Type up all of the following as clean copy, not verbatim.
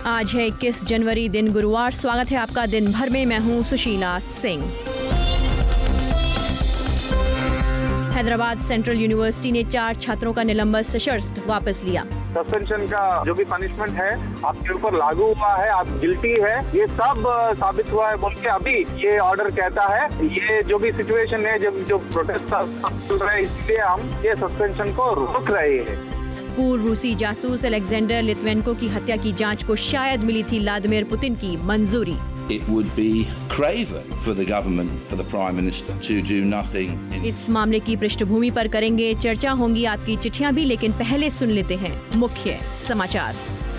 आज है 21 जनवरी, दिन गुरुवार। स्वागत है आपका दिन भर में। मैं हूं सुशीला सिंह। हैदराबाद सेंट्रल यूनिवर्सिटी ने 4 छात्रों का निलंबन सशर्त वापस लिया। सस्पेंशन का जो भी पनिशमेंट है आपके ऊपर लागू हुआ है, आप गिल्टी है, ये सब साबित हुआ है बोल के अभी ये ऑर्डर कहता है। ये जो भी सिचुएशन है, जो प्रोटेस्ट चल रहा है, इसलिए हम ये सस्पेंशन को रोक रहे हैं। पूर्व रूसी जासूस अलेक्जेंडर लित्वेंको की हत्या की जांच को शायद मिली थी व्लादिमीर पुतिन की मंजूरी। It would be craven for the government, for the Prime Minister, to do nothing. इस मामले की पृष्ठभूमि पर करेंगे चर्चा, होंगी आपकी चिट्ठियां भी, लेकिन पहले सुन लेते हैं मुख्य समाचार।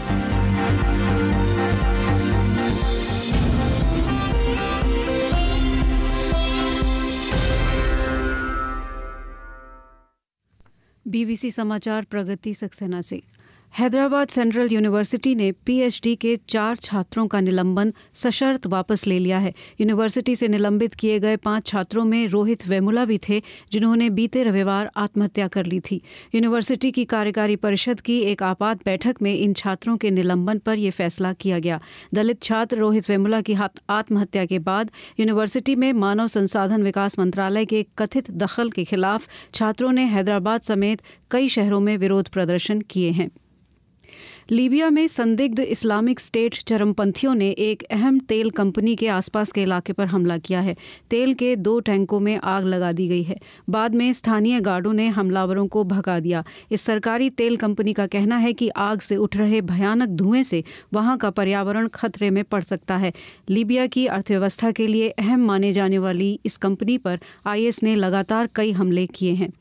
बीबीसी समाचार प्रगति सक्सेना से। हैदराबाद सेंट्रल यूनिवर्सिटी ने पीएचडी के 4 छात्रों का निलंबन सशर्त वापस ले लिया है। यूनिवर्सिटी से निलंबित किए गए 5 छात्रों में रोहित वेमुला भी थे, जिन्होंने बीते रविवार आत्महत्या कर ली थी। यूनिवर्सिटी की कार्यकारी परिषद की एक आपात बैठक में इन छात्रों के निलंबन पर यह फैसला किया गया। दलित छात्र रोहित वेमुला की आत्महत्या के बाद यूनिवर्सिटी में मानव संसाधन विकास मंत्रालय के कथित दखल के खिलाफ छात्रों ने हैदराबाद समेत कई शहरों में विरोध प्रदर्शन किए हैं। लीबिया में संदिग्ध इस्लामिक स्टेट चरमपंथियों ने एक अहम तेल कंपनी के आसपास के इलाके पर हमला किया है। तेल के 2 टैंकों में आग लगा दी गई है। बाद में स्थानीय गार्डों ने हमलावरों को भगा दिया। इस सरकारी तेल कंपनी का कहना है कि आग से उठ रहे भयानक धुएं से वहां का पर्यावरण खतरे में पड़ सकता है। लीबिया की अर्थव्यवस्था के लिए अहम माने जाने वाली इस कंपनी पर आईएस ने लगातार कई हमले किए हैं।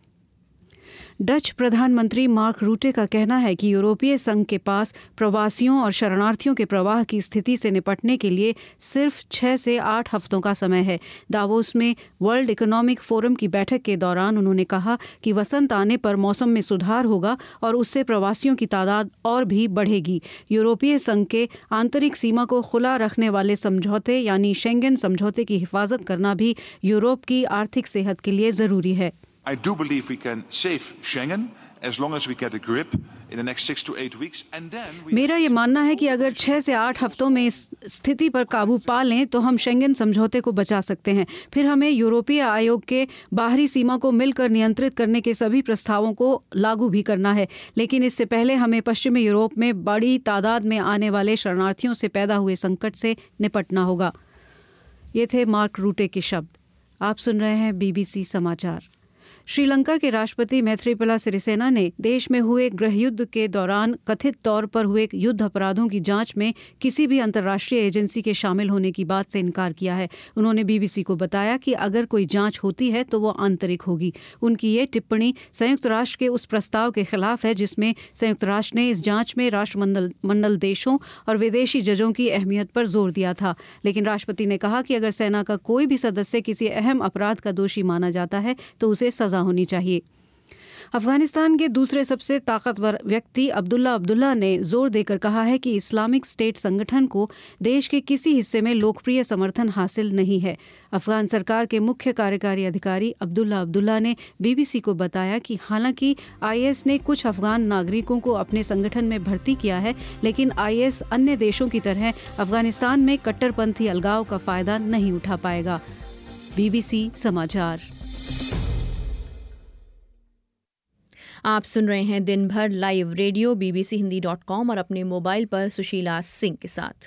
डच प्रधानमंत्री मार्क रूटे का कहना है कि यूरोपीय संघ के पास प्रवासियों और शरणार्थियों के प्रवाह की स्थिति से निपटने के लिए सिर्फ 6 से 8 हफ्तों का समय है। दावोस में वर्ल्ड इकोनॉमिक फोरम की बैठक के दौरान उन्होंने कहा कि वसंत आने पर मौसम में सुधार होगा और उससे प्रवासियों की तादाद और भी बढ़ेगी। यूरोपीय संघ के आंतरिक सीमा को खुला रखने वाले समझौते यानी शेंगन समझौते की हिफाजत करना भी यूरोप की आर्थिक सेहत के लिए जरूरी है। I do believe we can save Schengen as long as we get a grip in the next 6 to 8 weeks and then मेरा ये मानना है कि अगर 6 से 8 हफ्तों में इस स्थिति पर काबू पा लें तो हम शेंगन समझौते को बचा सकते हैं। फिर हमें यूरोपीय आयोग के बाहरी सीमा को मिलकर नियंत्रित करने के सभी प्रस्तावों को लागू भी करना है, लेकिन इससे पहले हमें पश्चिमी यूरोप में बड़ी तादाद में आने वाले शरणार्थियों से पैदा हुए संकट से निपटना होगा। ये थे मार्क रूटे के शब्द। आप सुन रहे हैं बीबीसी समाचार। श्रीलंका के राष्ट्रपति मैत्रीपाला सिरिसेना ने देश में हुए गृहयुद्ध के दौरान कथित तौर पर हुए युद्ध अपराधों की जांच में किसी भी अंतर्राष्ट्रीय एजेंसी के शामिल होने की बात से इनकार किया है। उन्होंने बीबीसी को बताया कि अगर कोई जांच होती है तो वो आंतरिक होगी। उनकी ये टिप्पणी संयुक्त राष्ट्र के उस प्रस्ताव के खिलाफ है जिसमें संयुक्त राष्ट्र ने इस जांच में राष्ट्रमंडल देशों और विदेशी जजों की अहमियत पर जोर दिया था। लेकिन राष्ट्रपति ने कहा कि अगर सेना का कोई भी सदस्य किसी अहम अपराध का दोषी माना जाता है तो उसे सजा होनी चाहिए। अफगानिस्तान के दूसरे सबसे ताकतवर व्यक्ति अब्दुल्ला ने जोर देकर कहा है कि इस्लामिक स्टेट संगठन को देश के किसी हिस्से में लोकप्रिय समर्थन हासिल नहीं है। अफगान सरकार के मुख्य कार्यकारी अधिकारी अब्दुल्ला ने बीबीसी को बताया कि हालांकि आईएस ने कुछ अफगान नागरिकों को अपने संगठन में भर्ती किया है, लेकिन आईएस अन्य देशों की तरह अफगानिस्तान में कट्टरपंथी अलगाव का फायदा नहीं उठा पाएगा। बीबीसी समाचार। आप सुन रहे हैं दिन भर लाइव रेडियो bbchindi.com और अपने मोबाइल पर सुशीला सिंह के साथ।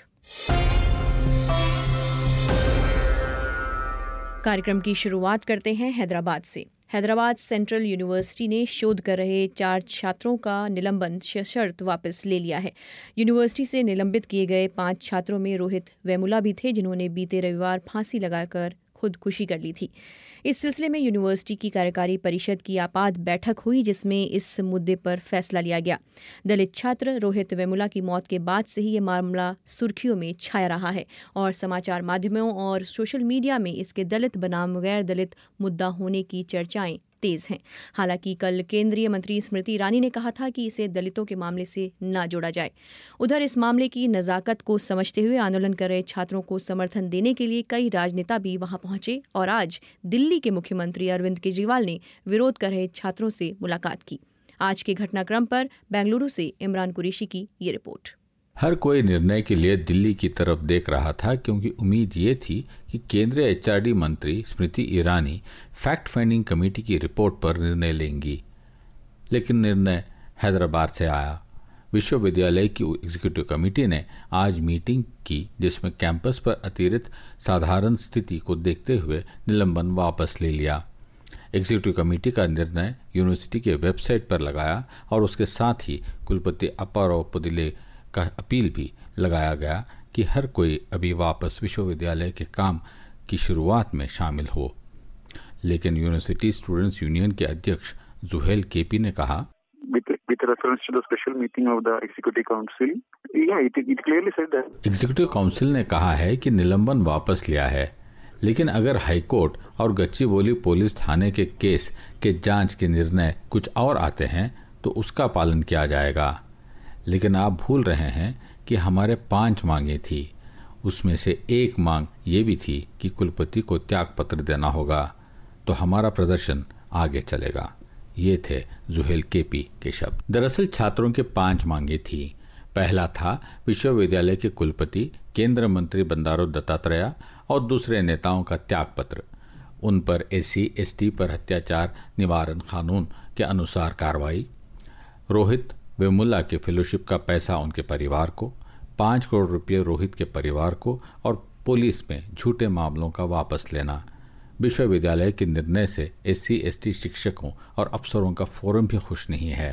कार्यक्रम की शुरुआत करते हैं हैदराबाद से। हैदराबाद सेंट्रल यूनिवर्सिटी ने शोध कर रहे 4 छात्रों का निलंबन सशर्त वापस ले लिया है। यूनिवर्सिटी से निलंबित किए गए 5 छात्रों में रोहित वेमुला भी थे, जिन्होंने बीते रविवार फांसी लगाकर खुदकुशी कर ली थी। इस सिलसिले में यूनिवर्सिटी की कार्यकारी परिषद की आपात बैठक हुई, जिसमें इस मुद्दे पर फैसला लिया गया। दलित छात्र रोहित वेमुला की मौत के बाद से ही ये मामला सुर्खियों में छाया रहा है और समाचार माध्यमों और सोशल मीडिया में इसके दलित बनाम गैर दलित मुद्दा होने की चर्चाएं तेज हैं। हालांकि कल केंद्रीय मंत्री स्मृति ईरानी ने कहा था कि इसे दलितों के मामले से न जोड़ा जाए। उधर इस मामले की नज़ाकत को समझते हुए आंदोलन कर रहे छात्रों को समर्थन देने के लिए कई राजनेता भी वहां पहुंचे और आज दिल्ली के मुख्यमंत्री अरविंद केजरीवाल ने विरोध कर रहे छात्रों से मुलाकात की। आज के घटनाक्रम पर बेंगलुरु से इमरान कुरैशी की ये रिपोर्ट। हर कोई निर्णय के लिए दिल्ली की तरफ देख रहा था, क्योंकि उम्मीद ये थी कि केंद्रीय एचआरडी मंत्री Smriti Irani fact finding committee की रिपोर्ट पर निर्णय लेंगी। लेकिन निर्णय हैदराबाद से आया। विश्वविद्यालय की एग्जीक्यूटिव कमेटी ने आज मीटिंग की, जिसमें कैंपस पर अतिरिक्त साधारण स्थिति को देखते हुए निलंबन वापस ले लिया। एग्जीक्यूटिव कमेटी का निर्णय यूनिवर्सिटी के वेबसाइट पर लगाया और उसके साथ ही कुलपति अप्पाराव पुदिले का अपील भी लगाया गया कि हर कोई अभी वापस विश्वविद्यालय के काम की शुरुआत में शामिल हो। लेकिन यूनिवर्सिटी स्टूडेंट्स यूनियन के अध्यक्ष जुहेल केपी ने कहा, with reference to the special meeting of the executive council, it clearly said that executive council ने कहा है कि निलंबन वापस लिया है, लेकिन अगर हाईकोर्ट और गच्चीबोली पुलिस थाने के केस के जांच के निर्णय कुछ और आते हैं तो उसका पालन किया जाएगा। लेकिन आप भूल रहे हैं कि हमारे 5 मांगे थी, उसमें से एक मांग ये भी थी कि कुलपति को त्यागपत्र देना होगा, तो हमारा प्रदर्शन आगे चलेगा। ये थे जुहेल केपी के शब्द। दरअसल छात्रों के 5 मांगे थी। पहला था विश्वविद्यालय के कुलपति, केंद्र मंत्री बंडारू दत्तात्रेय और दूसरे नेताओं का त्यागपत्र। उन पर SC/ST पर अत्याचार निवारण कानून के अनुसार कार्रवाई, रोहित वेमुला के फेलोशिप का पैसा उनके परिवार को, 5 करोड़ रुपये रोहित के परिवार को और पुलिस में झूठे मामलों का वापस लेना। विश्वविद्यालय के निर्णय से SC/ST शिक्षकों और अफसरों का फोरम भी खुश नहीं है।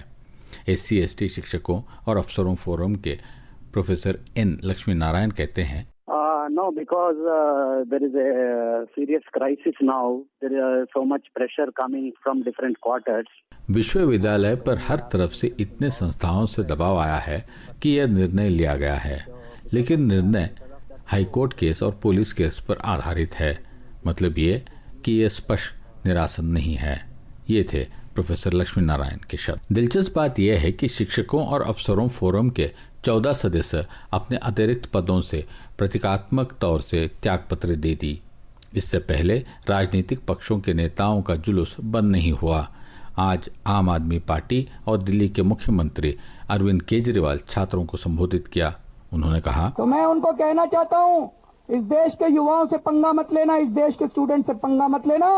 SC/ST शिक्षकों और अफसरों फोरम के प्रोफेसर N. लक्ष्मी नारायण कहते हैं, No, because there is a serious crisis now. There is so much pressure coming from different quarters. विश्वविद्यालय पर हर तरफ से इतने संस्थाओं से दबाव आया है कि यह निर्णय लिया गया है, लेकिन निर्णय हाईकोर्ट केस और पुलिस केस पर आधारित है। मतलब ये कि यह स्पष्ट निरासन नहीं है। ये थे प्रोफेसर लक्ष्मी नारायण के शब्द। दिलचस्प बात यह है कि शिक्षकों और अफसरों फोरम के 14 सदस्य अपने अतिरिक्त पदों से प्रतीकात्मक तौर से त्यागपत्र दे दी। इससे पहले राजनीतिक पक्षों के नेताओं का जुलूस बंद नहीं हुआ। आज आम आदमी पार्टी और दिल्ली के मुख्यमंत्री अरविंद केजरीवाल छात्रों को संबोधित किया। उन्होंने कहा, तो मैं उनको कहना चाहता हूँ, इस देश के युवाओं से पंगा मत लेना, इस देश के स्टूडेंट से पंगा मत लेना।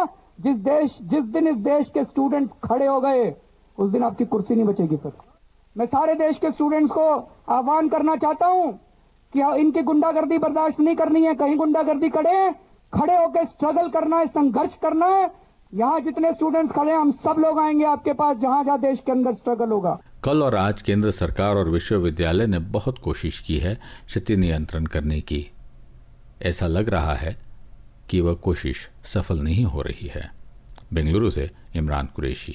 जिस दिन इस देश के स्टूडेंट खड़े हो गए उस दिन आपकी कुर्सी नहीं बचेगी। फिर मैं सारे देश के स्टूडेंट्स को आह्वान करना चाहता हूं कि इनकी गुंडागर्दी बर्दाश्त नहीं करनी है। कहीं गुंडागर्दी खड़े होकर स्ट्रगल करना है, संघर्ष करना है। यहाँ जितने स्टूडेंट्स खड़े हैं हम सब लोग आएंगे आपके पास जहाँ जहाँ देश के अंदर स्ट्रगल होगा। कल और आज केंद्र सरकार और विश्वविद्यालय ने बहुत कोशिश की है क्षति नियंत्रण करने की। ऐसा लग रहा है कि वह कोशिश सफल नहीं हो रही है। बेंगलुरु से इमरान कुरैशी।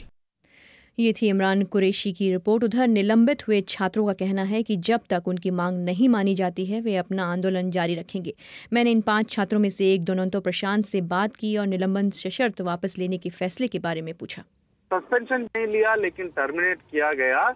ये थी इमरान कुरैशी की रिपोर्ट। उधर निलंबित हुए छात्रों का कहना है कि जब तक उनकी मांग नहीं मानी जाती है वे अपना आंदोलन जारी रखेंगे। मैंने इन 5 छात्रों में से एक दुरंतो प्रशांत से बात की और निलंबन सशर्त वापस लेने के फैसले के बारे में पूछा। सस्पेंशन नहीं लिया लेकिन टर्मिनेट किया गया।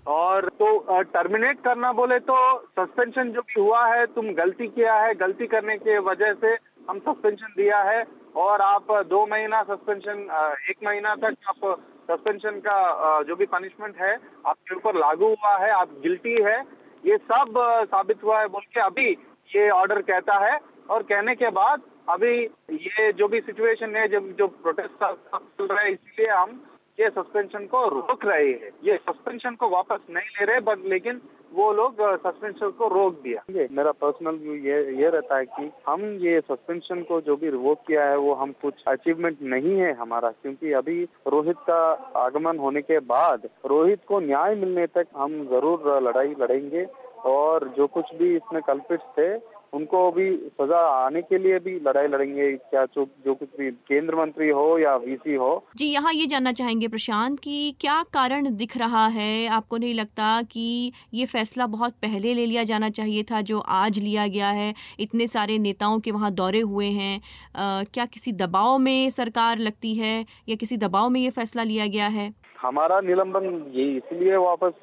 और तो टर्मिनेट करना बोले तो सस्पेंशन जो भी हुआ है, तुम गलती किया है, गलती करने के वजह से हम सस्पेंशन दिया है और आप 2 महीना सस्पेंशन, 1 महीना तक आप सस्पेंशन का जो भी पनिशमेंट है आपके ऊपर लागू हुआ है, आप गिल्टी है, ये सब साबित हुआ है बोल के अभी ये ऑर्डर कहता है। और कहने के बाद अभी ये जो भी सिचुएशन है, जो प्रोटेस्ट चल रहा है, इसलिए हम ये सस्पेंशन को रोक रहे हैं। ये सस्पेंशन को वापस नहीं ले रहे, बट लेकिन वो लोग सस्पेंशन को रोक दिया। मेरा पर्सनल व्यू ये रहता है कि हम ये सस्पेंशन को जो भी रिवोक किया है वो हम कुछ अचीवमेंट नहीं है हमारा, क्योंकि अभी रोहित का आगमन होने के बाद रोहित को न्याय मिलने तक हम जरूर लड़ाई लड़ेंगे और जो कुछ भी इसमें कल्पिट्स थे उनको भी सजा आने के लिए भी लड़ाई लड़ेंगे। क्या जो कुछ भी केंद्र मंत्री हो या VC हो। जी, यहाँ ये जानना चाहेंगे प्रशांत कि क्या कारण दिख रहा है? आपको नहीं लगता कि ये फैसला बहुत पहले ले लिया जाना चाहिए था जो आज लिया गया है? इतने सारे नेताओं के वहाँ दौरे हुए हैं, क्या किसी दबाव में सरकार लगती है या किसी दबाव में ये फैसला लिया गया है? हमारा निलंबन ये इसलिए वापस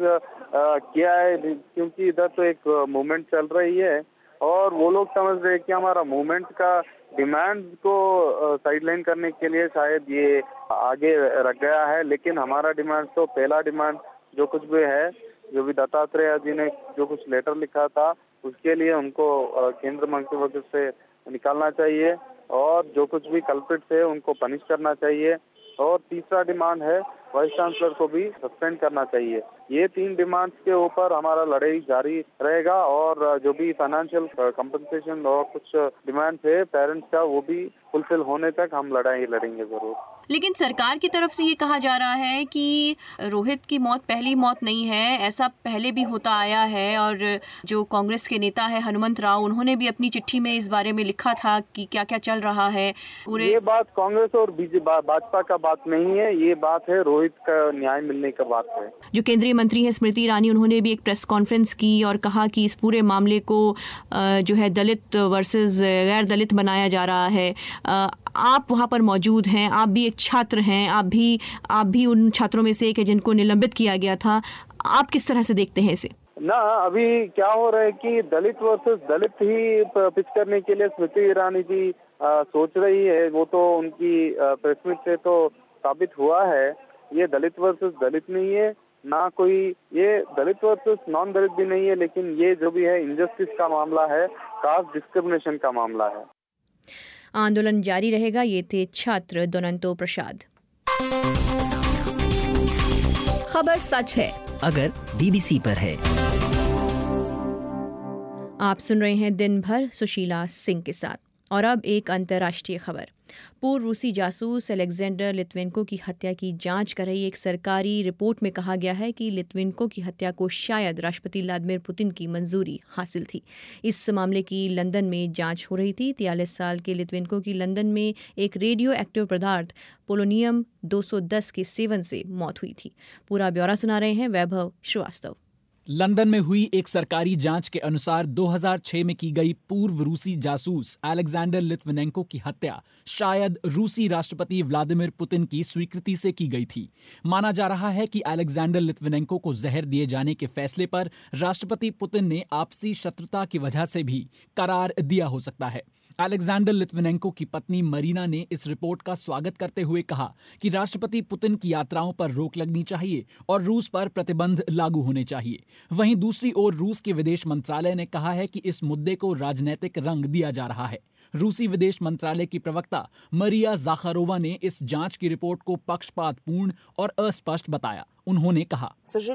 किया है क्योंकि इधर तो एक मूवमेंट चल रही है और वो लोग समझ रहे हैं कि हमारा मूवमेंट का डिमांड को साइडलाइन करने के लिए शायद ये आगे रख गया है। लेकिन हमारा डिमांड तो पहला डिमांड जो कुछ भी है जो भी दत्तात्रेय जी ने जो कुछ लेटर लिखा था उसके लिए उनको केंद्र मंत्रिमंडल से निकालना चाहिए और जो कुछ भी कल्प्रिट्स है उनको पनिश करना चाहिए। और तीसरा डिमांड है वाइस चांसलर को भी सस्पेंड करना चाहिए। ये 3 डिमांड्स के ऊपर हमारा लड़ाई जारी रहेगा और जो भी फाइनेंशियल कंपनसेशन और कुछ डिमांड्स है पेरेंट्स का वो भी फुलफिल होने तक हम लड़ाई लड़ेंगे जरूर। लेकिन सरकार की तरफ से ये कहा जा रहा है कि रोहित की मौत पहली मौत नहीं है, ऐसा पहले भी होता आया है। और जो कांग्रेस के नेता है हनुमंत राव, उन्होंने भी अपनी चिट्ठी में इस बारे में लिखा था कि क्या क्या चल रहा है पूरे। ये बात कांग्रेस और भाजपा का बात नहीं है, ये बात है रोहित का न्याय मिलने का बात है। जो केंद्रीय मंत्री है स्मृति ईरानी, उन्होंने भी एक प्रेस कॉन्फ्रेंस की और कहा कि इस पूरे मामले को जो है दलित वर्सेस गैर दलित बनाया जा रहा है। आप वहाँ पर मौजूद हैं, आप भी एक छात्र हैं, आप भी उन छात्रों में से एक है जिनको निलंबित किया गया था। आप किस तरह से देखते हैं इसे? ना अभी क्या हो रहा है कि दलित वर्सेस दलित ही पिच करने के लिए स्मृति ईरानी जी सोच रही है। वो तो उनकी प्रेस मीट से तो साबित हुआ है। ये दलित वर्सेस दलित नहीं है, ना कोई ये दलित वर्सेस नॉन दलित भी नहीं है, लेकिन ये जो भी है इनजस्टिस का मामला है, कास्ट डिस्क्रिमिनेशन का मामला है। आंदोलन जारी रहेगा। ये थे छात्र दोनंतो प्रसाद। खबर सच है अगर बीबीसी पर है। आप सुन रहे हैं दिन भर सुशीला सिंह के साथ। और अब एक अंतर्राष्ट्रीय खबर। पूर्व रूसी जासूस अलेक्जेंडर लित्विनेंको की हत्या की जांच कर रही एक सरकारी रिपोर्ट में कहा गया है कि लित्विनेंको की हत्या को शायद राष्ट्रपति व्लादिमीर पुतिन की मंजूरी हासिल थी। इस मामले की लंदन में जांच हो रही थी। 43 साल के लित्विनेंको की लंदन में एक रेडियो एक्टिव पदार्थ पोलोनियम 210 के सेवन से मौत हुई थी। पूरा ब्यौरा सुना रहे हैं वैभव श्रीवास्तव। लंदन में हुई एक सरकारी जांच के अनुसार 2006 में की गई पूर्व रूसी जासूस अलेक्जेंडर लित्विनेंको की हत्या शायद रूसी राष्ट्रपति व्लादिमीर पुतिन की स्वीकृति से की गई थी। माना जा रहा है कि अलेक्जेंडर लित्विनेंको को जहर दिए जाने के फैसले पर राष्ट्रपति पुतिन ने आपसी शत्रुता की वजह से भी करार दिया हो सकता है। अलेक्जेंडर लित्विनेंको की पत्नी मरीना ने इस रिपोर्ट का स्वागत करते हुए कहा कि राष्ट्रपति पुतिन की यात्राओं पर रोक लगनी चाहिए और रूस पर प्रतिबंध लागू होने चाहिए। वहीं दूसरी ओर रूस के विदेश मंत्रालय ने कहा है कि इस मुद्दे को राजनीतिक रंग दिया जा रहा है। रूसी विदेश मंत्रालय की प्रवक्ता मरिया ज़ाखारोवा ने इस जांच की रिपोर्ट को पक्षपातपूर्ण और अस्पष्ट बताया। उन्होंने कहा,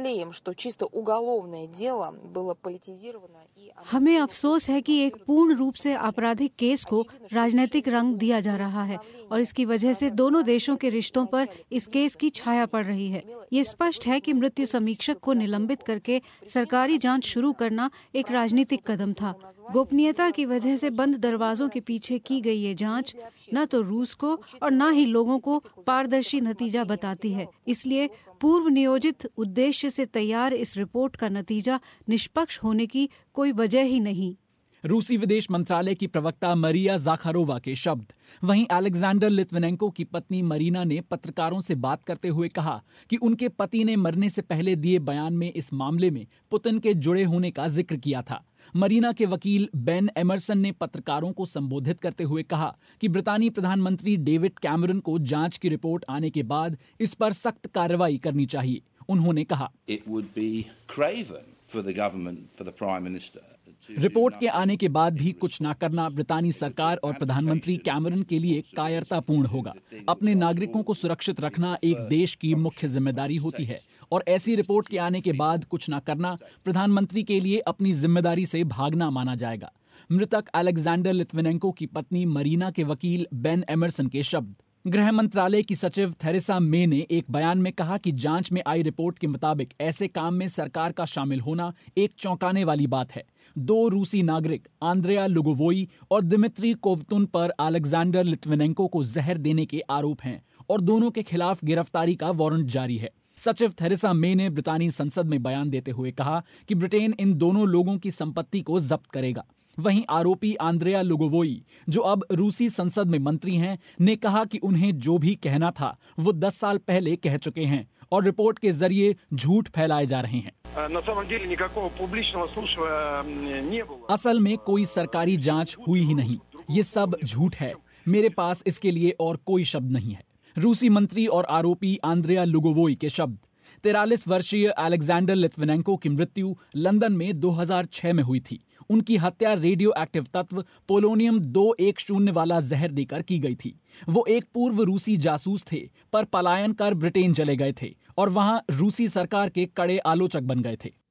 हमें अफसोस है कि एक पूर्ण रूप से आपराधिक केस को राजनीतिक रंग दिया जा रहा है और इसकी वजह से दोनों देशों के रिश्तों पर इस केस की छाया पड़ रही है। ये स्पष्ट है कि मृत्यु समीक्षक को निलंबित करके सरकारी जांच शुरू करना एक राजनीतिक कदम था। गोपनीयता की वजह से बंद दरवाजों के पीछे की गई ये जांच न तो रूस को और न ही लोगों को पारदर्शी नतीजा बताती है। इसलिए पूर्व नियोजित उद्देश्य से तैयार इस रिपोर्ट का नतीजा निष्पक्ष होने की कोई वजह ही नहीं। रूसी विदेश मंत्रालय की प्रवक्ता मरिया ज़ाखारोवा के शब्द। वहीं अलेक्जेंडर लित्विनेंको की पत्नी मरीना ने पत्रकारों से बात करते हुए कहा कि उनके पति ने मरने से पहले दिए बयान में इस मामले में पुतिन के जुड़े होने का जिक्र किया था। मरीना के वकील बेन एमरसन ने पत्रकारों को संबोधित करते हुए कहा कि ब्रितानी प्रधानमंत्री डेविड कैमरन को जांच की रिपोर्ट आने के बाद इस पर सख्त कार्रवाई करनी चाहिए। उन्होंने कहा, रिपोर्ट के आने के बाद भी कुछ न करना ब्रितानी सरकार और प्रधानमंत्री कैमरन के लिए कायरतापूर्ण होगा। अपने नागरिकों को सुरक्षित रखना एक देश की मुख्य जिम्मेदारी होती है और ऐसी रिपोर्ट के आने के बाद कुछ न करना प्रधानमंत्री के लिए अपनी जिम्मेदारी से भागना माना जाएगा। मृतक अलेक्जेंडर लित्विनेंको की पत्नी मरीना के वकील बेन एमरसन के शब्द। गृह मंत्रालय की सचिव थेरेसा मे ने एक बयान में कहा कि जांच में आई रिपोर्ट के मुताबिक ऐसे काम में सरकार का शामिल होना एक चौंकाने वाली बात है। 2 रूसी नागरिक आंद्रेया लुगोवोई और दिमित्री कोवतुन पर अलेक्जेंडर लित्विनेंको को जहर देने के आरोप हैं और दोनों के खिलाफ गिरफ्तारी का वारंट जारी है। सचिव थेरेसा मे ने ब्रितानी संसद में बयान देते हुए कहा कि ब्रिटेन इन दोनों लोगों की संपत्ति को जब्त करेगा। वहीं आरोपी आंद्रेया लुगोवोई, जो अब रूसी संसद में मंत्री हैं, ने कहा कि उन्हें जो भी कहना था वो 10 साल पहले कह चुके हैं और रिपोर्ट के जरिए झूठ फैलाए जा रहे हैं। असल में कोई सरकारी जांच हुई ही नहीं, ये सब झूठ है। मेरे पास इसके लिए और कोई शब्द नहीं है। रूसी मंत्री और आरोपी आंद्रेया लुगोवोई के शब्द। 43 वर्षीय अलेक्जेंडर लित्विनेंको की मृत्यु लंदन में 2006 में हुई थी। उनकी हत्या रेडियो एक्टिव तत्व पोलोनियम 210 वाला जहर देकर की गई थी। वो एक पूर्व रूसी जासूस थे, पर पलायन कर ब्रिटेन चले गए थे और वहां रूसी सरकार के कड़े आलोचक बन गए थे।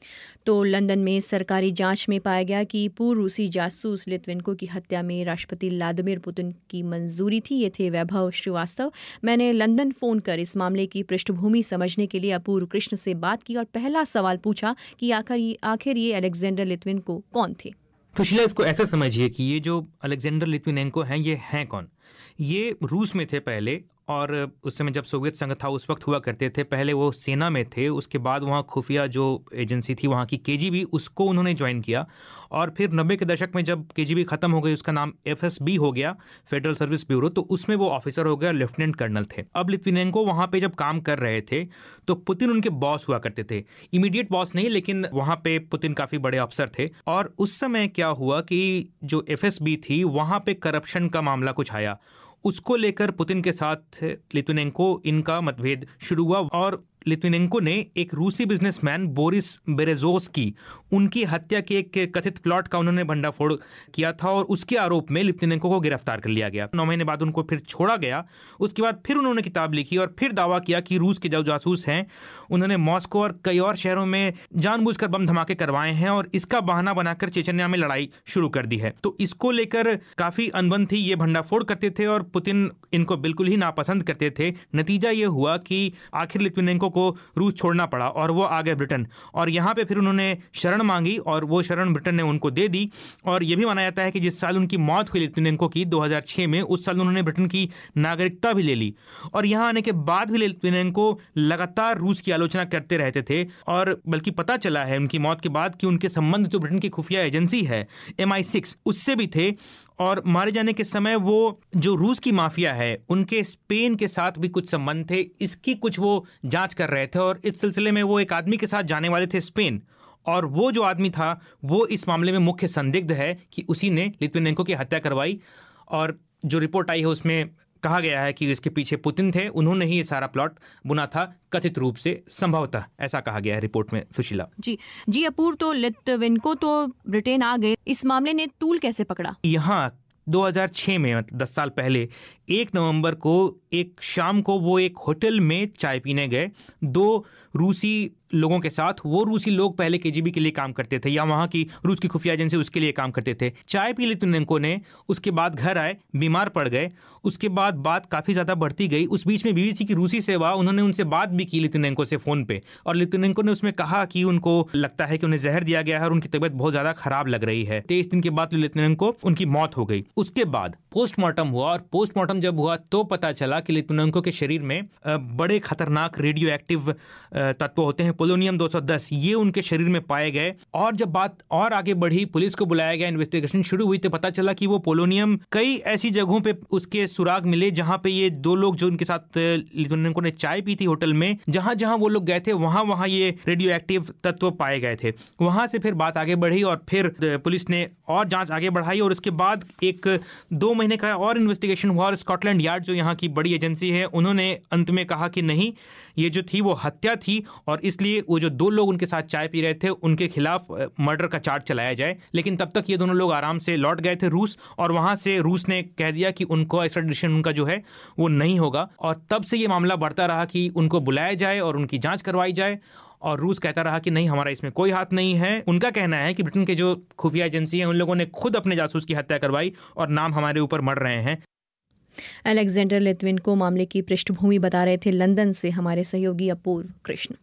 तो लंदन में सरकारी जांच में पाया गया कि पूर्व रूसी जासूस लित्विनेंको की हत्या में राष्ट्रपति व्लादिमीर पुतिन की मंजूरी थी। ये थे वैभव श्रीवास्तव। मैंने लंदन फोन कर इस मामले की पृष्ठभूमि समझने के लिए अपूर्व कृष्ण से बात की और पहला सवाल पूछा कि आखिर ये अलेक्जेंडर लित्विनेंको कौन थे। सुशीला, इसको ऐसा समझिए कि ये जो अलेक्जेंडर लित्विनेंको हैं, ये हैं कौन? ये रूस में थे पहले, और उस समय जब सोवियत संघ था उस वक्त हुआ करते थे। पहले वो सेना में थे, उसके बाद वहाँ खुफिया जो एजेंसी थी वहाँ की केजीबी, उसको उन्होंने ज्वाइन किया। और फिर 90 के दशक में जब केजीबी ख़त्म हो गई, उसका नाम एफएसबी हो गया, फेडरल सर्विस ब्यूरो, तो उसमें वो ऑफिसर हो गया, लेफ्टिनेंट कर्नल थे। अब लित्विनेंको वहाँ पे जब काम कर रहे थे तो पुतिन उनके बॉस हुआ करते थे। इमीडिएट बॉस नहीं, लेकिन वहाँ पे पुतिन काफ़ी बड़े अफसर थे। और उस समय क्या हुआ कि जो एफएसबी थी वहाँ पे करप्शन का मामला कुछ आया, उसको लेकर पुतिन के साथ लित्विनेंको इनका मतभेद शुरू हुआ और लित्विनेंको ने एक रूसी बिजनेसमैन बोरिस बेरेजोव्स्की, उनकी हत्या के एक कथित प्लॉट का उन्होंने भंडाफोड़ किया था और उसके आरोप में लित्विनेंको को गिरफ्तार कर लिया गया। 9 महीने बाद उनको फिर छोड़ा गया। उसके बाद फिर उन्होंने किताब लिखी और फिर दावा किया कि रूस के जो जासूस हैं उन्होंने मॉस्को और कई और शहरों में जानबूझकर बम धमाके करवाए हैं और इसका बहाना बनाकर चेचन्या में लड़ाई शुरू कर दी है। तो इसको लेकर काफ़ी अनबन थी, ये भंडाफोड़ करते थे और पुतिन इनको बिल्कुल ही नापसंद करते थे। नतीजा ये हुआ कि आखिर लित्विनेंको को रूस छोड़ना पड़ा और वो आ गए ब्रिटेन, और यहाँ पे फिर उन्होंने शरण मांगी और वो शरण ब्रिटेन ने उनको दे दी। और ये भी माना जाता है कि जिस साल उनकी मौत हुई लित्विनेंको की 2006 में, उस साल उन्होंने ब्रिटेन की नागरिकता भी ले ली। और यहाँ आने के बाद भी लित्विनेंको लगातार रूस की आलोचना करते रहते थे, और बल्कि पता चला है उनकी मौत के बाद कि उनके संबंध जो ब्रिटेन की खुफिया एजेंसी है MI6 उससे भी थे। और मारे जाने के समय वो जो रूस की माफिया है उनके स्पेन के साथ भी कुछ संबंध थे, इसकी कुछ वो जांच कर रहे थे। और इस सिलसिले में वो एक आदमी के साथ जाने वाले थे स्पेन, और वो जो आदमी था वो इस मामले में मुख्य संदिग्ध है कि उसी ने लित्विनेंको की हत्या करवाई। और जो रिपोर्ट आई है उसमें कहा गया है कि इसके पीछे पुतिन थे, उन्होंने ही ये सारा प्लॉट बुना था, कथित रूप से, संभवतः ऐसा कहा गया है रिपोर्ट में। सुशीला जी अपूर्व, तो लित्विनेंको तो ब्रिटेन आ गए, इस मामले ने तूल कैसे पकड़ा? यहाँ 2006 में, मतलब 10 साल पहले, 1 नवंबर को एक शाम को वो एक होटल में चाय पीने गए 2 रूसी लोगों के साथ। वो रूसी लोग पहले केजीबी के लिए काम करते थे, या वहाँ की रूस की खुफिया एजेंसी उसके लिए काम करते थे। चाय पी लित्विनेंको ने, उसके बाद घर आए, बीमार पड़ गए। उसके बाद बात काफ़ी ज़्यादा बढ़ती गई। उस बीच में बीबीसी की रूसी सेवा, उन्होंने उनसे बात भी की लित्विनेंको से फ़ोन पे, और लित्विनेंको ने उसमें कहा कि उनको लगता है कि उन्हें जहर दिया गया है और उनकी तबीयत बहुत ज़्यादा खराब लग रही है। 23 दिन के बाद लित्विनेंको उनकी मौत हो गई। उसके बाद पोस्टमार्टम हुआ, और पोस्टमार्टम जब हुआ तो पता चला कि लित्विनेंको के शरीर में बड़े खतरनाक रेडियो एक्टिव तत्व होते हैं, पोलोनियम 210, ये उनके शरीर में पाए गए। और जब बात और आगे बढ़ी, पुलिस को बुलाया गया, इन्वेस्टिगेशन शुरू हुई, तो पता चला कि वो पोलोनियम कई ऐसी जगहों पे उसके सुराग मिले जहां पे ये 2 लोग जो उनके साथ लित्विनेंको ने चाय पी थी होटल में, जहां जहां वो लोग गए थे वहां ये रेडियो एक्टिव तत्व पाए गए थे। वहां से फिर बात आगे बढ़ी और फिर पुलिस ने और जांच आगे बढ़ाई, और उसके बाद एक 2 महीने का और इन्वेस्टिगेशन हुआ। और स्कॉटलैंड यार्ड जो यहाँ की बड़ी एजेंसी है, उन्होंने अंत में कहा कि नहीं, ये जो थी वो हत्या थी, और इसलिए वो जो 2 लोग उनके साथ चाय पी रहे थे उनके खिलाफ मर्डर का चार्ज चलाया जाए। लेकिन तब तक ये दोनों लोग आराम से लौट गए थे रूस, और वहां से रूस ने कह दिया कि उनको एक्स्ट्राडिशन उनका जो है वो नहीं होगा। और तब से ये मामला बढ़ता रहा कि उनको बुलाया जाए और उनकी जांच करवाई जाए, और रूस कहता रहा कि नहीं, हमारा इसमें कोई हाथ नहीं है। उनका कहना है कि ब्रिटेन के जो खुफिया एजेंसी है उन लोगों ने खुद अपने जासूस की हत्या करवाई और नाम हमारे ऊपर मर रहे हैं। अलेक्जेंडर लित्विनेंको मामले की पृष्ठभूमि बता रहे थे लंदन से हमारे सहयोगी अपूर्व कृष्ण।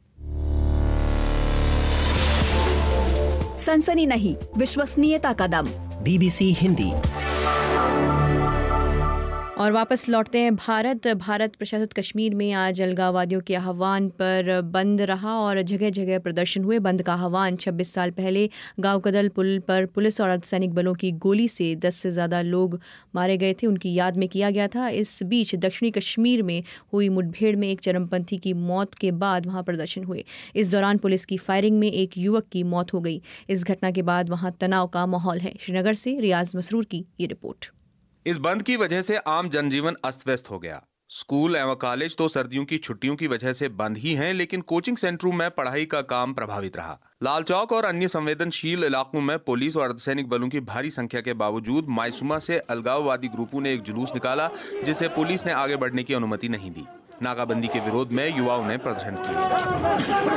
सनसनी नहीं, विश्वसनीयता का दम, BBC हिंदी। और वापस लौटते हैं भारत प्रशासित कश्मीर में आज अलगाववादियों के आह्वान पर बंद रहा और जगह जगह प्रदर्शन हुए। बंद का आह्वान 26 साल पहले गांव कदल पुल पर पुलिस और अर्धसैनिक बलों की गोली से 10 से ज़्यादा लोग मारे गए थे, उनकी याद में किया गया था। इस बीच दक्षिणी कश्मीर में हुई मुठभेड़ में एक चरमपंथी की मौत के बाद वहां प्रदर्शन हुए। इस दौरान पुलिस की फायरिंग में एक युवक की मौत हो गई। इस घटना के बाद वहां तनाव का माहौल है। श्रीनगर से रियाज मसरूर की ये रिपोर्ट। इस बंद की वजह से आम जनजीवन अस्त व्यस्त हो गया। स्कूल एवं कॉलेज तो सर्दियों की छुट्टियों की वजह से बंद ही हैं, लेकिन कोचिंग सेंटरों में पढ़ाई का काम प्रभावित रहा। लाल चौक और अन्य संवेदनशील इलाकों में पुलिस और अर्धसैनिक बलों की भारी संख्या के बावजूद मायसूमा से अलगाववादी ग्रुपों ने एक जुलूस निकाला, जिसे पुलिस ने आगे बढ़ने की अनुमति नहीं दी। नाकाबंदी के विरोध में युवाओं ने प्रदर्शन किया।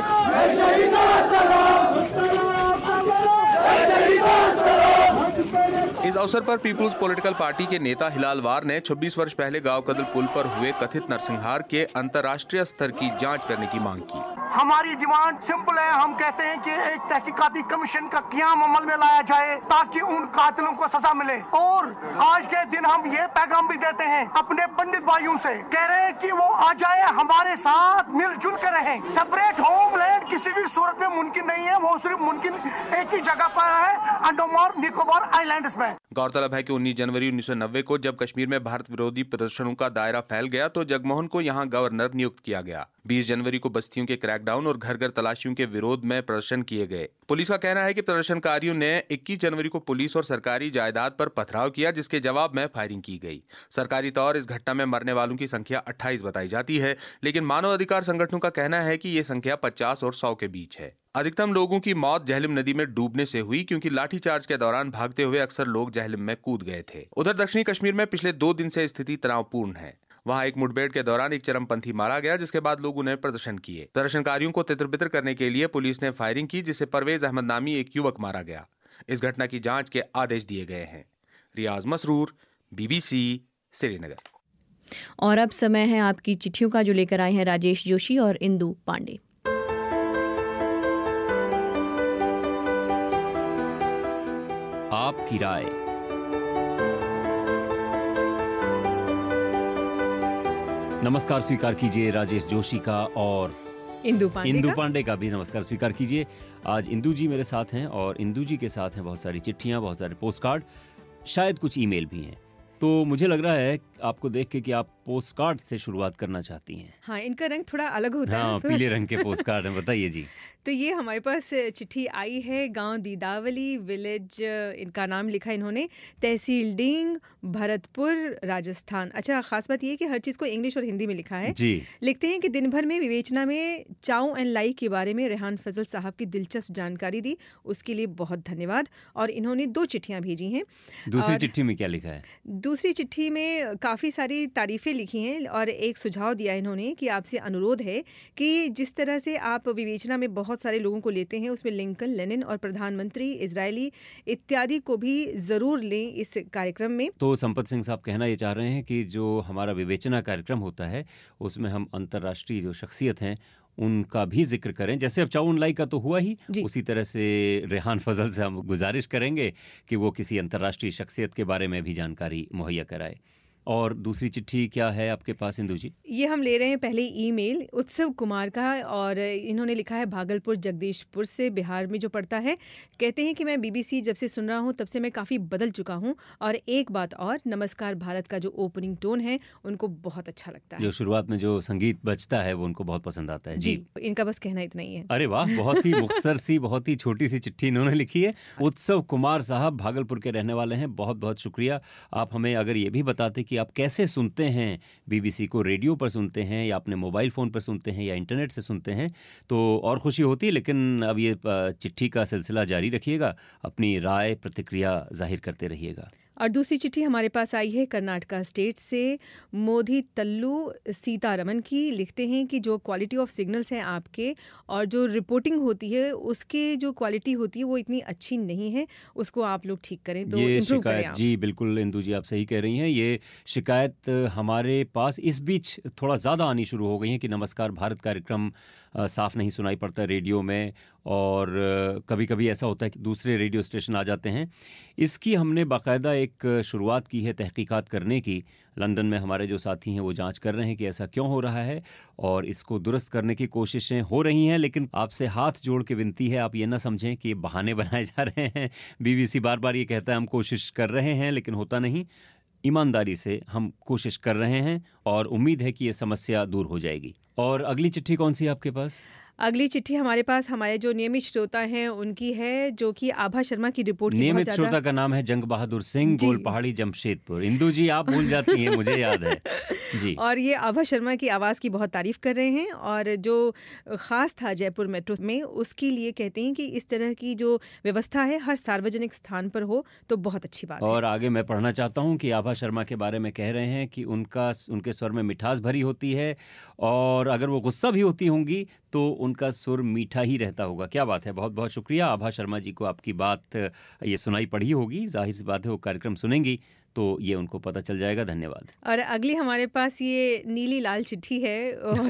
इस अवसर पर पीपुल्स पॉलिटिकल पार्टी के नेता हिलाल वार ने 26 वर्ष पहले गांव कदल पुल पर हुए कथित नरसंहार के अंतर्राष्ट्रीय स्तर की जांच करने की मांग की। हमारी डिमांड सिंपल है, हम कहते हैं कि एक तहकीकाती कमीशन का क़याम अमल में लाया जाए ताकि उन कातिलों को सजा मिले। और आज के दिन हम ये पैगाम भी देते हैं अपने पंडित भाइयों से, कह रहे हैं कि वो आ जाए, हमारे साथ मिलजुल कर रहें। सेपरेट होमलैंड किसी भी सूरत में मुमकिन नहीं है, वो सिर्फ मुमकिन एक ही जगह पर है, अंडमान निकोबार आइलैंड्स में। गौरतलब है कि 19 जनवरी 1990 को जब कश्मीर में भारत विरोधी प्रदर्शनों का दायरा फैल गया तो जगमोहन को यहां गवर्नर नियुक्त किया गया। 20 जनवरी को बस्तियों के क्रैकडाउन और घर घर तलाशियों के विरोध में प्रदर्शन किए गए। पुलिस का कहना है कि प्रदर्शनकारियों ने 21 जनवरी को पुलिस और सरकारी जायदाद पर पथराव किया, जिसके जवाब में फायरिंग की गई। सरकारी तौर इस घटना में मरने वालों की संख्या 28 बताई जाती है, लेकिन मानव अधिकार संगठनों का कहना है कि ये संख्या 50 और 100 के बीच है। अधिकतम लोगों की मौत जहलम नदी में डूबने से हुई, क्योंकि लाठीचार्ज के दौरान भागते हुए अक्सर लोग जहलम में कूद गए थे। उधर दक्षिणी कश्मीर में पिछले 2 दिन से स्थिति तनावपूर्ण है। वहां एक मुठभेड़ के दौरान एक चरमपंथी मारा गया, जिसके बाद लोगों ने प्रदर्शन किए। प्रदर्शनकारियों को तितर-बितर करने के लिए पुलिस ने फायरिंग की, जिससे परवेज अहमद नामी एक युवक मारा गया। इस घटना की जांच के आदेश दिए गए हैं। रियाज मसरूर, BBC, श्रीनगर। और अब समय है आपकी चिट्ठियों का, जो लेकर आए हैं राजेश जोशी और इंदु पांडे। आपकी राय। नमस्कार स्वीकार कीजिए राजेश जोशी का और इंदु पांडे का भी नमस्कार स्वीकार कीजिए। आज इंदु जी मेरे साथ हैं और इंदु जी के साथ हैं बहुत सारी चिट्ठियां, बहुत सारे पोस्ट कार्ड, शायद कुछ ईमेल भी हैं। तो मुझे लग रहा है आपको देख के कि आप पोस्ट कार्ड से शुरुआत करना चाहती हैं। हाँ, इनका रंग थोड़ा अलग होता है। तो पीले रंग के पोस्ट कार्ड हैं, बताइए जी। तो ये हमारे पास चिट्ठी आई है, गांव दीदावली विलेज, इनका नाम लिखा इन्होंने, तहसील डींग, भरतपुर, राजस्थान। अच्छा, खास बात ये कि हर चीज़ को इंग्लिश और हिंदी में लिखा है जी। लिखते हैं कि दिन भर में विवेचना में चाउ एंड लाई के बारे में रेहान फजल साहब की दिलचस्प जानकारी दी, उसके लिए बहुत धन्यवाद। और इन्होंने 2 चिट्ठियाँ भेजी हैं। दूसरी चिट्ठी में क्या लिखा है? दूसरी चिट्ठी में काफ़ी सारी तारीफ़ें लिखी हैं और एक सुझाव दिया इन्होंने कि आपसे अनुरोध है कि जिस तरह से आप विवेचना में बहुत सारे लोगों को लेते हैं, उसमें लिंकन, लेनिन और प्रधानमंत्री इजरायली इत्यादि को भी ज़रूर लें इस कार्यक्रम में। तो संपत सिंह साहब कहना ये चाह रहे हैं कि जो हमारा विवेचना कार्यक्रम होता है उसमें हम अंतर्राष्ट्रीय जो शख्सियत हैं उनका भी जिक्र करें। जैसे अब चाउन लाई का तो हुआ ही, उसी तरह से रेहान फजल से हम गुजारिश करेंगे कि वो किसी अंतर्राष्ट्रीय शख्सियत के बारे में भी जानकारी मुहैया कराए। और दूसरी चिट्ठी क्या है आपके पास इंदु जी? ये हम ले रहे हैं पहले ईमेल उत्सव कुमार का, और इन्होंने लिखा है भागलपुर जगदीशपुर से, बिहार में जो पड़ता है। कहते हैं कि मैं BBC जब से सुन रहा हूँ तब से मैं काफ़ी बदल चुका हूँ, और एक बात और, नमस्कार भारत का जो ओपनिंग टोन है उनको बहुत अच्छा लगता है। जो शुरुआत में जो संगीत बजता है वो उनको बहुत पसंद आता है जी। इनका बस कहना इतना ही है। अरे वाह, बहुत ही मुख्तसर सी, बहुत ही छोटी सी चिट्ठी इन्होंने लिखी है। उत्सव कुमार साहब भागलपुर के रहने वाले हैं, बहुत बहुत शुक्रिया। आप हमें अगर ये भी बताते कि आप कैसे सुनते हैं BBC को, रेडियो पर सुनते हैं या अपने मोबाइल फ़ोन पर सुनते हैं या इंटरनेट से सुनते हैं, तो और खुशी होती है। लेकिन अब ये चिट्ठी का सिलसिला जारी रखिएगा, अपनी राय प्रतिक्रिया जाहिर करते रहिएगा। और दूसरी चिट्ठी हमारे पास आई है कर्नाटका स्टेट से, मोदी तल्लू सीतारमन की। लिखते हैं कि जो क्वालिटी ऑफ सिग्नल्स हैं आपके और जो रिपोर्टिंग होती है उसके जो क्वालिटी होती है वो इतनी अच्छी नहीं है, उसको आप लोग ठीक करें, तो ये इम्प्रूव करें शिकायत आप। जी बिल्कुल इंदु जी आप सही कह रही हैं। ये शिकायत हमारे पास इस बीच थोड़ा ज़्यादा आनी शुरू हो गई है कि नमस्कार भारत कार्यक्रम साफ नहीं सुनाई पड़ता रेडियो में, और कभी कभी ऐसा होता है कि दूसरे रेडियो स्टेशन आ जाते हैं। इसकी हमने बाकायदा एक शुरुआत की है तहकीकात करने की। लंदन में हमारे जो साथी हैं वो जांच कर रहे हैं कि ऐसा क्यों हो रहा है, और इसको दुरुस्त करने की कोशिशें हो रही हैं। लेकिन आपसे हाथ जोड़ के विनती है, आप ये ना समझें कि ये बहाने बनाए जा रहे हैं। BBC बार बार ये कहता है हम कोशिश कर रहे हैं, लेकिन होता नहीं। ईमानदारी से हम कोशिश कर रहे हैं और उम्मीद है कि ये समस्या दूर हो जाएगी। और अगली चिट्ठी कौन सी है आपके पास? अगली चिट्ठी हमारे पास हमारे जो नियमित श्रोता हैं उनकी है, जो कि आभा शर्मा की रिपोर्ट की नियमित श्रोता का नाम है जंग बहादुर सिंह, गोल पहाड़ी, जमशेदपुर। इंदु जी आप भूल जाती हैं, मुझे याद है जी। और ये आभा शर्मा की आवाज़ की बहुत तारीफ कर रहे हैं, और जो ख़ास था जयपुर मेट्रो में, उसके लिए कहते हैं कि इस तरह की जो व्यवस्था है हर सार्वजनिक स्थान पर हो तो बहुत अच्छी बात है। और आगे मैं पढ़ना चाहता हूँ कि आभा शर्मा के बारे में कह रहे हैं कि उनके स्वर में मिठास भरी होती है, और अगर वो गुस्सा भी होती होंगी तो उनका सुर मीठा ही रहता होगा। क्या बात है, बहुत बहुत शुक्रिया आभा शर्मा जी को। आपकी बात ये सुनाई पड़ी होगी, जाहिर सी बात है वो कार्यक्रम सुनेंगी तो ये उनको पता चल जाएगा। धन्यवाद। और अगली हमारे पास ये नीली लाल चिट्ठी है, और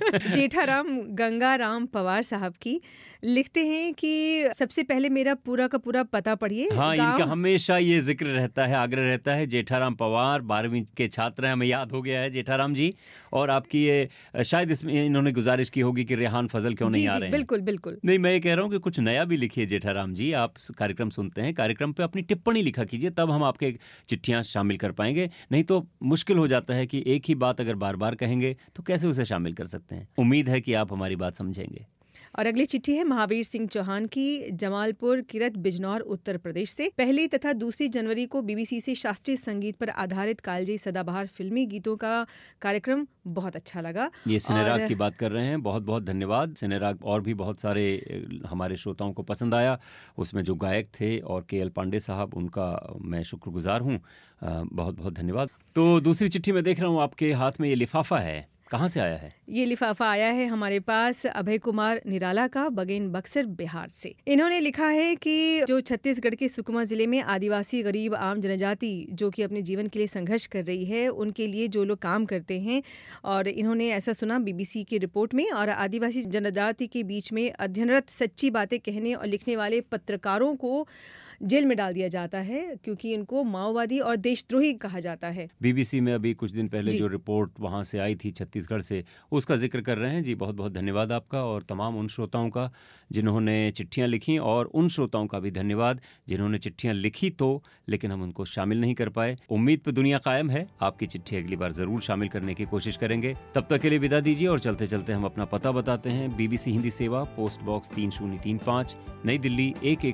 जेठाराम गंगाराम पवार साहब की। लिखते हैं कि सबसे पहले मेरा पूरा का पूरा पता पढ़िए। हाँ, इनका हमेशा ये जिक्र रहता है, आग्रह रहता है। जेठाराम पवार 12वीं के छात्र हैं, हमें याद हो गया है जेठाराम जी। और आपकी ये शायद इसमें इन्होंने गुजारिश की होगी कि रेहान फजल क्यों नहीं आ रहे हैं। बिल्कुल बिल्कुल। नहीं, मैं ये कह रहा हूँ कि कुछ नया भी लिखिए जेठाराम जी। आप कार्यक्रम सुनते हैं, कार्यक्रम पे अपनी टिप्पणी लिखा कीजिए, तब हम आपके चिट्ठियाँ शामिल कर पाएंगे। नहीं तो मुश्किल हो जाता है कि एक ही बात अगर बार बार कहेंगे तो कैसे उसे शामिल कर सकते हैं। उम्मीद है कि आप हमारी बात समझेंगे। और अगली चिट्ठी है महावीर सिंह चौहान की, जमालपुर, किरत, बिजनौर, उत्तर प्रदेश से। पहली तथा 2 जनवरी को बीबीसी से शास्त्रीय संगीत पर आधारित कालजयी सदाबहार फिल्मी गीतों का कार्यक्रम बहुत अच्छा लगा। ये सिनेराग की बात कर रहे हैं, बहुत बहुत धन्यवाद सिनेराग। और भी बहुत सारे हमारे श्रोताओं को पसंद आया, उसमें जो गायक थे और KL पांडे साहब, उनका मैं शुक्रगुजार हूँ। बहुत बहुत धन्यवाद। तो दूसरी चिट्ठी में देख रहा हूँ आपके हाथ में ये लिफाफा है, कहाँ से आया है? ये लिफाफा आया है हमारे पास अभय कुमार निराला का, बगेन बक्सर, बिहार से। इन्होंने लिखा है कि जो छत्तीसगढ़ के सुकमा जिले में आदिवासी गरीब आम जनजाति जो कि अपने जीवन के लिए संघर्ष कर रही है, उनके लिए जो लोग काम करते हैं, और इन्होंने ऐसा सुना बीबीसी की रिपोर्ट में, और आदिवासी जनजाति के बीच में अध्ययनरत सच्ची बातें कहने और लिखने वाले पत्रकारों को जेल में डाल दिया जाता है, क्योंकि इनको माओवादी और देशद्रोही कहा जाता है। बीबीसी में अभी कुछ दिन पहले जो रिपोर्ट वहां से आई थी छत्तीसगढ़ से, उसका जिक्र कर रहे हैं जी। बहुत बहुत धन्यवाद आपका, और तमाम उन श्रोताओं का जिन्होंने चिट्ठियां लिखी, और उन श्रोताओं का भी धन्यवाद जिन्होंने चिट्ठियां लिखी तो लेकिन हम उनको शामिल नहीं कर पाए। उम्मीद पे दुनिया कायम है, आपकी चिट्ठी अगली बार जरूर शामिल करने की कोशिश करेंगे। तब तक के लिए विदा दीजिए, और चलते चलते हम अपना पता बताते हैं। बीबीसी हिंदी सेवा, पोस्ट बॉक्स 3035, नई दिल्ली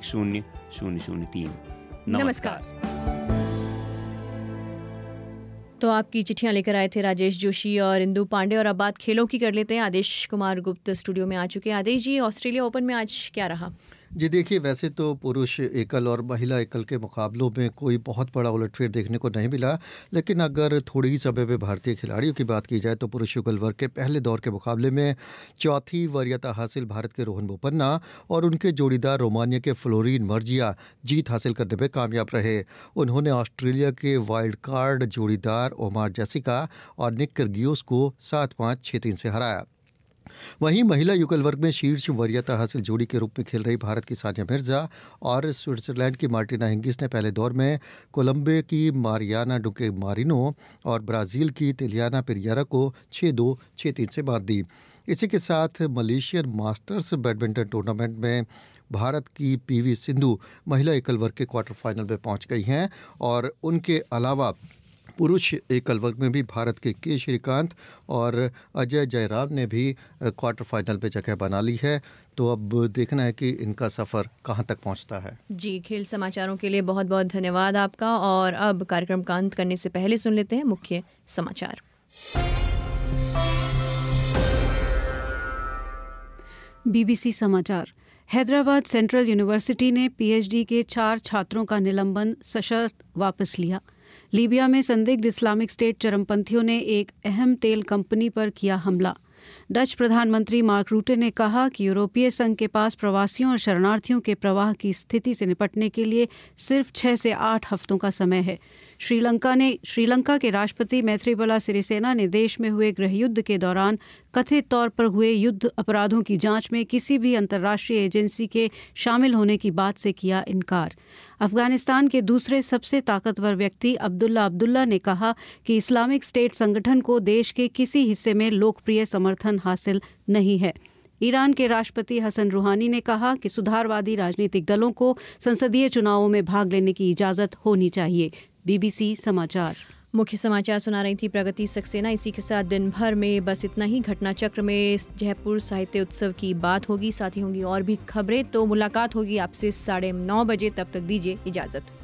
110003। नमस्कार। तो आपकी चिट्ठियां लेकर आए थे राजेश जोशी और इंदु पांडे। और अब बात खेलों की कर लेते हैं। आदेश कुमार गुप्त स्टूडियो में आ चुके हैं। आदेश जी, ऑस्ट्रेलिया ओपन में आज क्या रहा? जी देखिए, वैसे तो पुरुष एकल और महिला एकल के मुकाबलों में कोई बहुत बड़ा उलटफेर देखने को नहीं मिला, लेकिन अगर थोड़ी ही समय में भारतीय खिलाड़ियों की बात की जाए तो पुरुष युगल वर्ग के पहले दौर के मुकाबले में चौथी वरीयता हासिल भारत के रोहन बोपन्ना और उनके जोड़ीदार रोमानिया के फ्लोरिन मर्जिया जीत हासिल करने में कामयाब रहे। उन्होंने ऑस्ट्रेलिया के वाइल्ड कार्ड जोड़ीदार ओमार जैसिका और निक कर्गियोस को 7-5, 6-3 से हराया। वहीं महिला युगल वर्ग में शीर्ष वरीयता हासिल जोड़ी के रूप में खेल रही भारत की सानिया मिर्जा और स्विट्जरलैंड की मार्टिना हिंगिस ने पहले दौर में कोलंबे की मारियाना डुके मारिनो और ब्राज़ील की तिलियाना पेरियारा को 6-2, 6-3 से मात दी। इसी के साथ मलेशियन मास्टर्स बैडमिंटन टूर्नामेंट में भारत की PV सिंधु महिला एकल वर्ग के क्वार्टर फाइनल में पहुंच गई हैं, और उनके अलावा पुरुष एकल वर्ग में भी भारत के के श्रीकांत और अजय जयराम ने भी क्वार्टर फाइनल में जगह बना ली है। तो अब देखना है कि इनका सफ़र कहां तक पहुंचता है। जी, खेल समाचारों के लिए बहुत बहुत धन्यवाद आपका। और अब कार्यक्रम का अंत करने से पहले सुन लेते हैं मुख्य समाचार। BBC समाचार। हैदराबाद सेंट्रल यूनिवर्सिटी ने PhD के 4 छात्रों का निलंबन सशर्त वापस लिया। लीबिया में संदिग्ध इस्लामिक स्टेट चरमपंथियों ने एक अहम तेल कंपनी पर किया हमला। डच प्रधानमंत्री मार्क रूटे ने कहा कि यूरोपीय संघ के पास प्रवासियों और शरणार्थियों के प्रवाह की स्थिति से निपटने के लिए सिर्फ 6 से 8 हफ्तों का समय है। श्रीलंका के राष्ट्रपति मैत्रीपाला सिरिसेना ने देश में हुए गृहयुद्ध के दौरान कथित तौर पर हुए युद्ध अपराधों की जांच में किसी भी अंतर्राष्ट्रीय एजेंसी के शामिल होने की बात से किया इनकार। अफगानिस्तान के दूसरे सबसे ताकतवर व्यक्ति अब्दुल्ला अब्दुल्ला ने कहा कि इस्लामिक स्टेट संगठन को देश के किसी हिस्से में लोकप्रिय समर्थन हासिल नहीं है। ईरान के राष्ट्रपति हसन रूहानी ने कहा कि सुधारवादी राजनीतिक दलों को संसदीय चुनावों में भाग लेने की इजाज़त होनी चाहिए। BBC समाचार। मुख्य समाचार सुना रही थी प्रगति सक्सेना। इसी के साथ दिन भर में बस इतना ही। घटना चक्र में जयपुर साहित्य उत्सव की बात होगी, साथ ही होंगी और भी खबरें। तो मुलाकात होगी आपसे 9:30 बजे। तब तक दीजिए इजाजत।